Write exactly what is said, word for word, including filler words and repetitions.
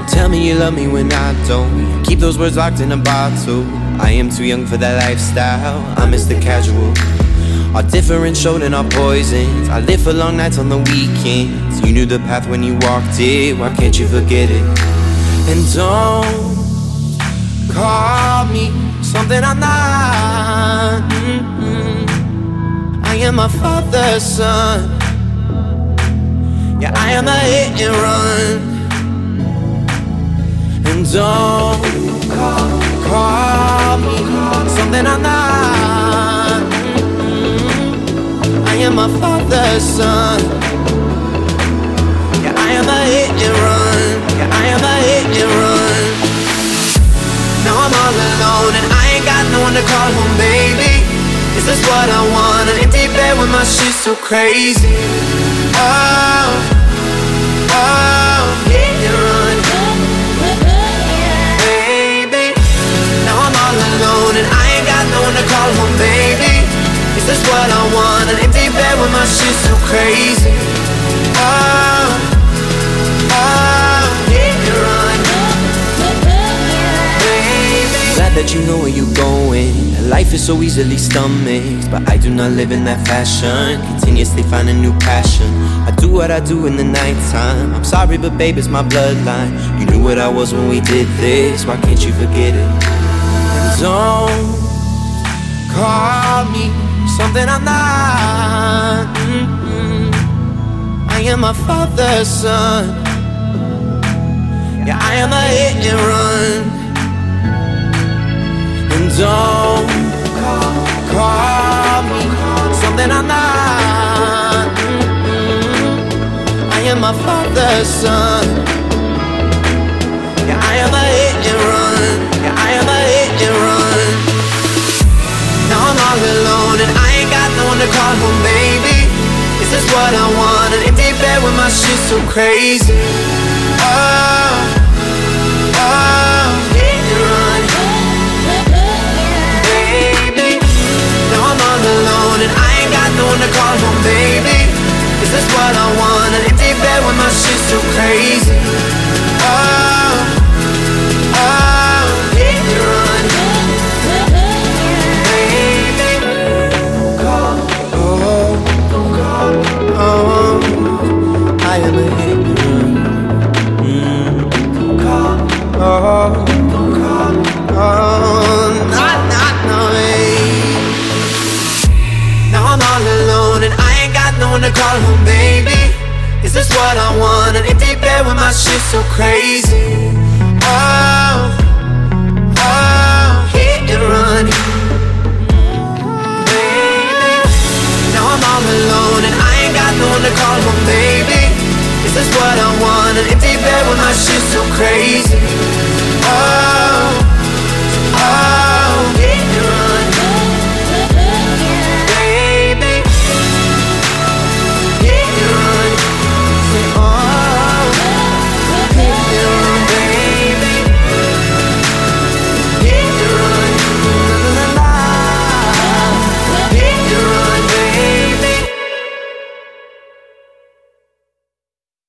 Tell me you love me when I don't. Keep those words locked in a bottle. I am too young for that lifestyle. I miss the casual. Our different showed in our poisons. I live for long nights on the weekends. You knew the path when you walked it. Why can't you forget it? And don't call me something I'm not. Mm-mm. I am my father's son. Yeah, I am a hit and run. And don't call, call me something I'm not. Mm-mm. I am my father's son. Yeah, I am a hit and run. Yeah, I am a hit and run. Now I'm all alone and I ain't got no one to call home, baby. Is this what I want? An empty bed with my shit so crazy. Oh, oh, hit and run, baby. Now I'm all alone and I ain't got no one to call home, baby. Is this what I want? An empty bed with my shit so crazy. Oh, oh, hit and run, baby. Glad that you know where you're going. Life is so easily stomached, but I do not live in that fashion. Continuously find a new passion. I do what I do in the nighttime. I'm sorry, but babe, it's my bloodline. You knew what I was when we did this. Why can't you forget it? And don't call me something I'm not. Mm-mm. I am my father's son. Yeah, I am a hit and run. And don't call, call me something I'm not. Mm-mm. I am my father's son. Yeah, I am a hit and run. Yeah, I am a hit and run. Now I'm all alone and I ain't got no one to call home, baby. Is this what I want? An empty bed with my shit so crazy. Oh, oh, hit and run, baby. Now I'm all alone and I ain't got no one to call home, baby. Is this what I want? An empty bed with my shit so crazy. Oh, oh, hit and run, baby. Don't call, oh, don't call, oh, I am a hit and run. Mm. Don't call, oh, don't call, oh, not, not, no, babe. Now I'm all alone and I ain't got no one to call home, baby. Is this what I want? An empty bed with my shit so crazy. Oh,